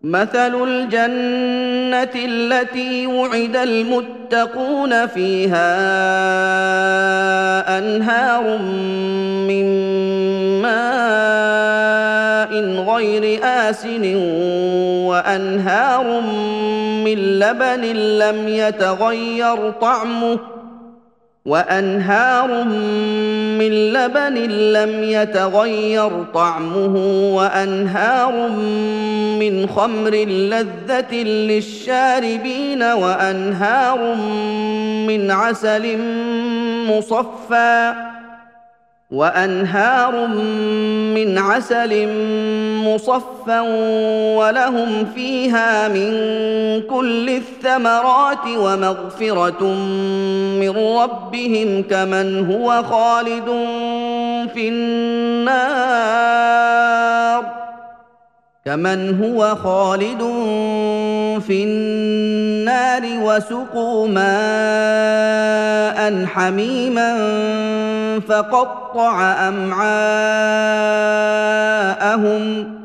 مثل الجنة التي وعد المتقون فيها أنهار من ماء غير آسن وأنهار من لبن لم يتغير طعمه وأنهار من خمر لذة للشاربين وأنهار من عسل مصفى ولهم فيها من كل الثمرات ومغفرة من ربهم كمن هو خالد في النار وسقوا ماء حميما فقطع أمعاءهم